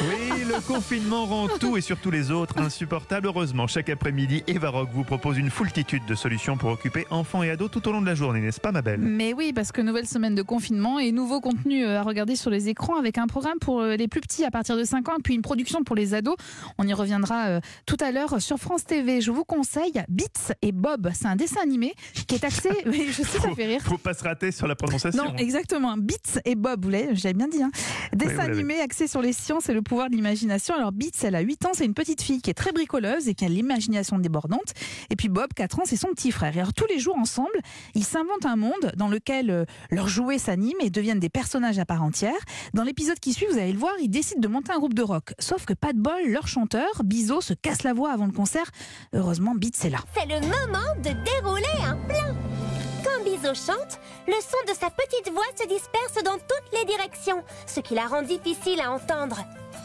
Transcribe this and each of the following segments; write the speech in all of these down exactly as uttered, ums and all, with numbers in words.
Oui, le confinement rend tout et surtout les autres insupportables. Heureusement, chaque après-midi, Eva Rock vous propose une foultitude de solutions pour occuper enfants et ados tout au long de la journée, n'est-ce pas ma belle? Mais oui, parce que nouvelle semaine de confinement et nouveau contenu à regarder sur les écrans avec un programme pour les plus petits à partir de cinq ans et puis une production pour les ados. On y reviendra tout à l'heure sur France T V. Je vous conseille Bits et Bob. C'est un dessin animé qui est axé... Je sais, ça fait rire. Faut pas se rater sur la prononciation. Non, exactement. Bits et Bob, vous l'avez, j'avais bien dit. Hein. Dessin oui, animé axé sur les sciences et le pouvoir de l'imagination. Alors Bits, elle a huit ans, c'est une petite fille qui est très bricoleuse et qui a l'imagination débordante. Et puis Bob, quatre ans, c'est son petit frère. Et alors tous les jours ensemble, ils s'inventent un monde dans lequel euh, leurs jouets s'animent et deviennent des personnages à part entière. Dans l'épisode qui suit, vous allez le voir, ils décident de monter un groupe de rock. Sauf que pas de bol, leur chanteur, Bizot, se casse la voix avant le concert. Heureusement, Bits est là. C'est le moment de dérouler un plan. Quand Bizot chante, le son de sa petite voix se disperse dans toutes les directions, ce qui la rend difficile à entendre.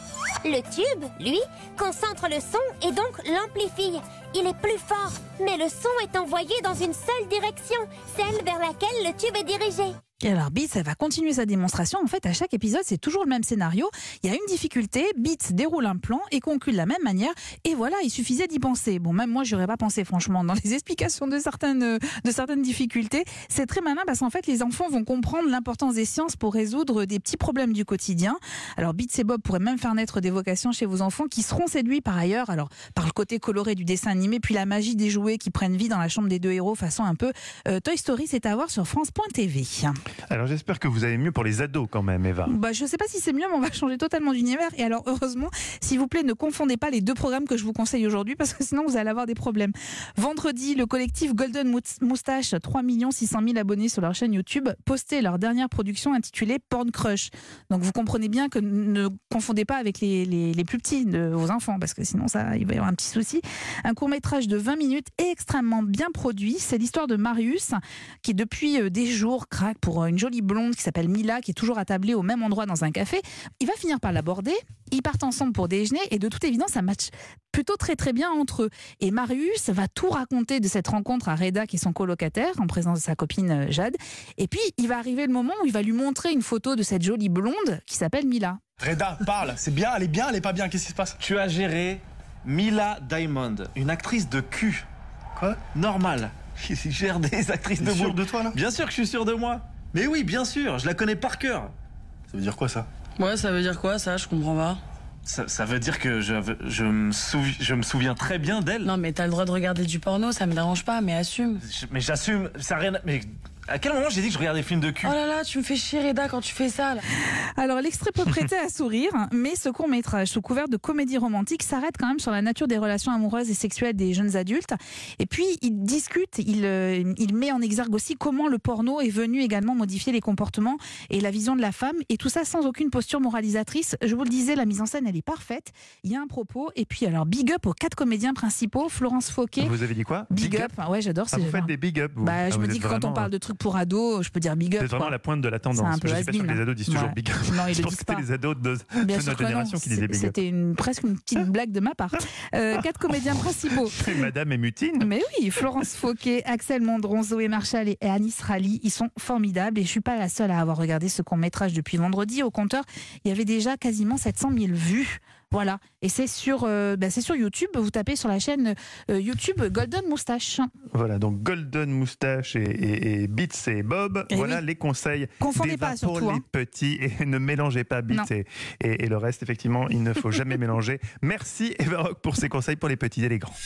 Le tube, lui, concentre le son et donc l'amplifie. Il est plus fort, mais le son est envoyé dans une seule direction, celle vers laquelle le tube est dirigé. Et alors Bits, elle va continuer sa démonstration. En fait, à chaque épisode, c'est toujours le même scénario. Il y a une difficulté, Bits déroule un plan et conclut de la même manière. Et voilà, il suffisait d'y penser. Bon, même moi, je n'aurais pas pensé, franchement, dans les explications de certaines, de certaines difficultés. C'est très malin parce qu'en fait, les enfants vont comprendre l'importance des sciences pour résoudre des petits problèmes du quotidien. Alors Bits et Bob pourraient même faire naître des vocations chez vos enfants qui seront séduits par ailleurs, alors par le côté coloré du dessin animé, puis la magie des jouets qui prennent vie dans la chambre des deux héros, façon un peu euh, Toy Story. C'est à voir sur France point T V. Alors j'espère que vous allez mieux pour les ados quand même, Eva. Bah, je ne sais pas si c'est mieux, mais on va changer totalement d'univers. Et alors heureusement, s'il vous plaît, ne confondez pas les deux programmes que je vous conseille aujourd'hui, parce que sinon vous allez avoir des problèmes. Vendredi, le collectif Golden Moustache, trois millions six cent mille abonnés sur leur chaîne YouTube, postait leur dernière production intitulée Porn Crush. Donc vous comprenez bien que ne confondez pas avec les, les, les plus petits de vos enfants, parce que sinon ça, il va y avoir un petit souci. Un court-métrage de vingt minutes extrêmement bien produit. C'est l'histoire de Marius, qui depuis des jours craque pour une jolie blonde qui s'appelle Mila, qui est toujours attablée au même endroit dans un café. Il va finir par l'aborder, ils partent ensemble pour déjeuner et de toute évidence ça match plutôt très très bien entre eux. Et Marius va tout raconter de cette rencontre à Reda, qui est son colocataire, en présence de sa copine Jade. Et puis il va arriver le moment où il va lui montrer une photo de cette jolie blonde qui s'appelle Mila. Reda, parle, c'est bien, elle est bien, elle est pas bien, qu'est-ce qui se passe? Tu as géré Mila Diamond, une actrice de cul. Quoi? Normal. Il gère des actrices de T'es sûr boule. de toi là? Bien sûr que je suis sûr de moi. Mais oui, bien sûr, je la connais par cœur. Ça veut dire quoi ça? Ouais, ça veut dire quoi ça? Je comprends pas. Ça, ça veut dire que je, je, me souvi, je me souviens très bien d'elle. Non, mais t'as le droit de regarder du porno, ça me dérange pas, mais assume. Je- mais j'assume, ça a rien. à- Mais à quel moment j'ai dit que je regardais des films de cul? Oh là là, tu me fais chier, Reda, quand tu fais ça, là. Alors l'extrait peut prêter à sourire, mais ce court-métrage, sous couvert de comédie romantique, s'arrête quand même sur la nature des relations amoureuses et sexuelles des jeunes adultes. Et puis il discute, il, euh, il met en exergue aussi comment le porno est venu également modifier les comportements et la vision de la femme, et tout ça sans aucune posture moralisatrice. Je vous le disais, la mise en scène, elle est parfaite. Il y a un propos, et puis alors big up aux quatre comédiens principaux. Florence Fauquet. Vous avez dit quoi? Big, up. Ah ouais, j'adore. Ah, c'est vous j'adore. faites des big up, vous. Bah, Ah, je vous me dis êtes que quand on vraiment, parle de trucs pour ados, je peux dire big up. C'est vraiment quoi. la pointe de la tendance. C'est un peu Je suis pas sûr que has-been. les ados disent toujours Ouais. big up. Non, ils Je le pense disent que pas. c'était les ados de, de Bien notre sûr que non. génération qui disaient big up. C'était une, presque une petite blague de ma part. Euh, quatre comédiens principaux. Et Madame est mutine. Mais oui, Florence Fauquet, Axel Mondron, Zoé Marshall et Anis Rally, ils sont formidables. Et je suis pas la seule à avoir regardé ce court-métrage depuis vendredi. Au compteur, il y avait déjà quasiment sept cent mille vues. Voilà. Et c'est sur, euh, bah, c'est sur YouTube. Vous tapez sur la chaîne euh, YouTube Golden Moustache. Voilà, donc Golden Moustache et, et, et Bits et Bob. Eh voilà oui. les conseils. Confondez d'Eva pas, surtout, pour les hein. petits, et ne mélangez pas Bits Non. et, et, et le reste. Effectivement, il ne faut jamais mélanger. Merci Eva Rock pour ces conseils pour les petits et les grands.